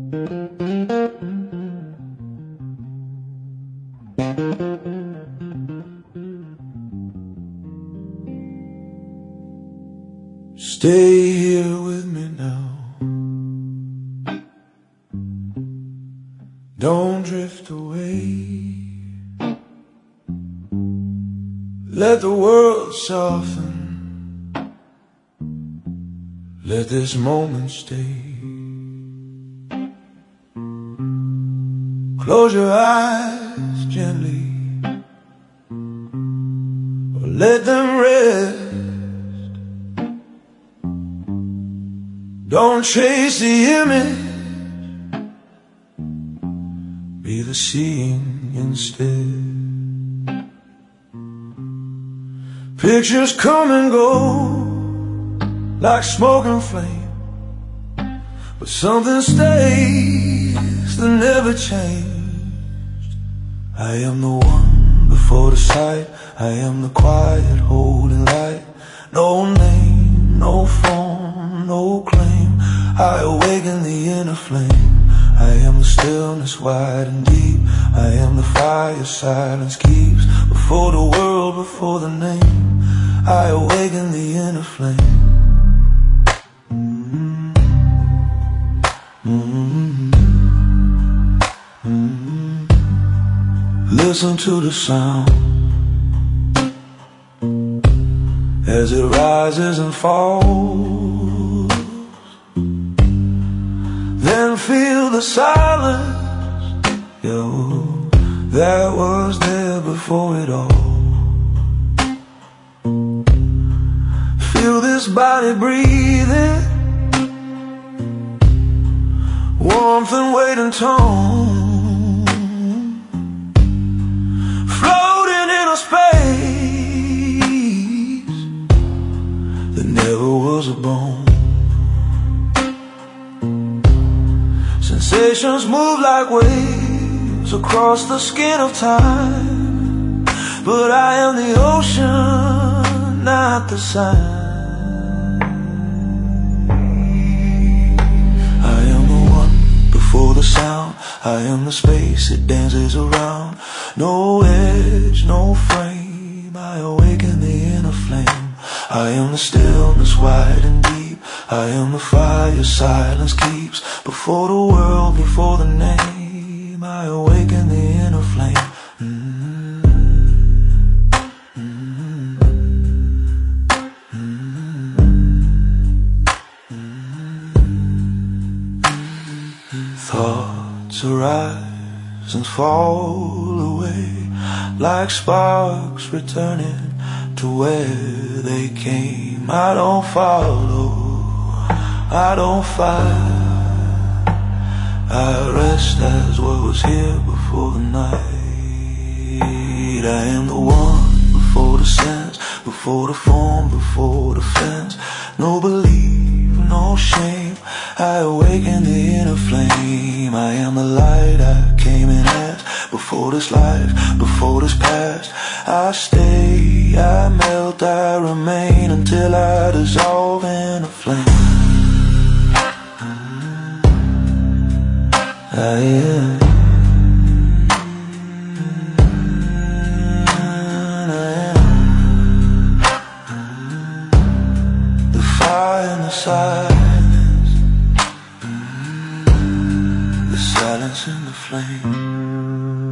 Stay here with me now. Don't drift away. Let the world soften. Let this moment stay. Close your eyes gently, or let them rest. Don't chase the image, be the seeing instead. Pictures come and go like smoke and flame, but something stays that never changed. I am the one before the sight, I am the quiet holding light. No name, no phone, no claim. I awaken the inner flame. I am the stillness wide and deep. I am the fire silence keeps. Before the world, before the name, I awaken the inner flame. Listen to the sound as it rises and falls. Then feel the silence, yo, that was there before it all. Feel this body breathing, warmth and weight and tone, floating in a space that never was a bone. Sensations move like waves across the skin of time, but I am the ocean, not the sign. I am the one before the sound, I am the space it dances around. No edge, no frame, I awaken the inner flame. I am the stillness wide and deep. I am the fire silence keeps. Before the world, before the name, I awaken the inner flame. Thoughts arise and fall away like sparks returning to where they came. I don't follow, I don't fight, I rest as what was here before the night. I am the one before the sense, before the form, before the fence. No belief, no shame, I awaken the inner flame. I am the light I came in as, before this life, before this past. I stay, I melt, I remain until I dissolve in a flame. I am the fire and the silence, the silence and the flame.